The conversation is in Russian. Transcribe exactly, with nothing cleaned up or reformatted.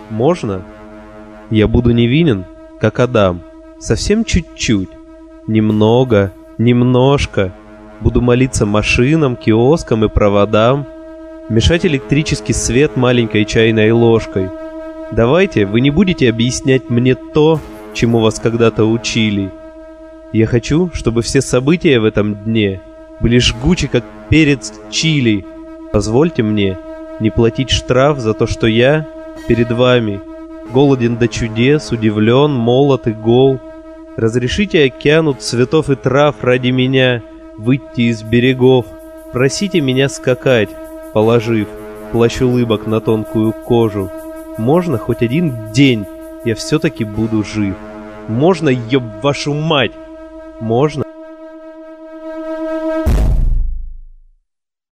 Можно? Я буду невинен, как Адам. Совсем чуть-чуть. Немного, немножко. Буду молиться машинам, киоскам и проводам. Мешать электрический свет маленькой чайной ложкой. Давайте, вы не будете объяснять мне то, чему вас когда-то учили. Я хочу, чтобы все события в этом дне были жгучи, как перец чили. Позвольте мне не платить штраф за то, что я перед вами голоден до чудес, удивлен, молод и гол. Разрешите океану цветов и трав ради меня выйти из берегов. Просите меня скакать, положив плащ улыбок на тонкую кожу. Можно хоть один день, я все-таки буду жив. Можно, еб вашу мать! Можно?